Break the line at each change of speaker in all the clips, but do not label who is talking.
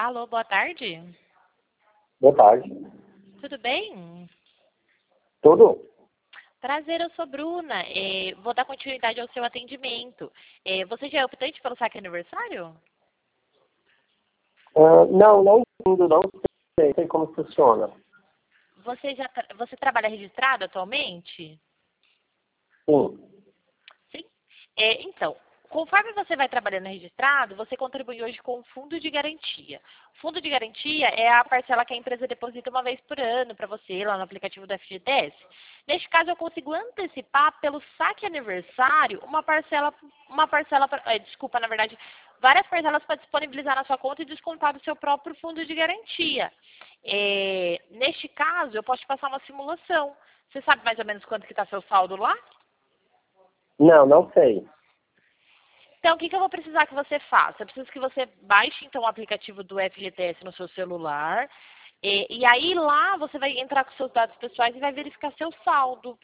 Alô, boa tarde.
Boa tarde.
Tudo bem?
Tudo?
Prazer, eu sou Bruna. Vou dar continuidade ao seu atendimento. Você já é optante pelo saque aniversário?
Não entendo, não sei como funciona.
Você trabalha registrado atualmente?
Sim.
Sim. Então, conforme você vai trabalhando registrado, você contribui hoje com o fundo de garantia. Fundo de garantia é a parcela que a empresa deposita uma vez por ano para você lá no aplicativo do FGTS. Neste caso, eu consigo antecipar pelo saque aniversário na verdade, várias parcelas para disponibilizar na sua conta e descontar do seu próprio fundo de garantia. Neste caso, eu posso te passar uma simulação. Você sabe mais ou menos quanto que está seu saldo lá?
Não sei.
Então, o que eu vou precisar que você faça? Eu preciso que você baixe, então, o aplicativo do FGTS no seu celular. E aí, lá, você vai entrar com seus dados pessoais e vai verificar seu saldo.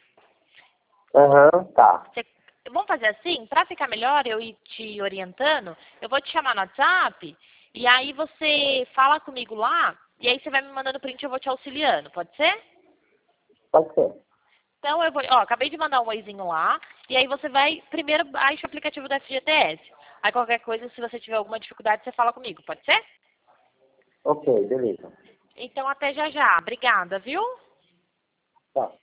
Tá.
Vamos fazer assim? Para ficar melhor, eu ir te orientando, eu vou te chamar no WhatsApp. E aí, você fala comigo lá. E aí, você vai me mandando print e eu vou te auxiliando. Pode ser?
Pode ser.
Então, acabei de mandar um oizinho lá, e aí você vai, primeiro baixa o aplicativo do FGTS. Aí qualquer coisa, se você tiver alguma dificuldade, você fala comigo, pode ser?
Ok, beleza.
Então, até já já. Obrigada, viu?
Tá.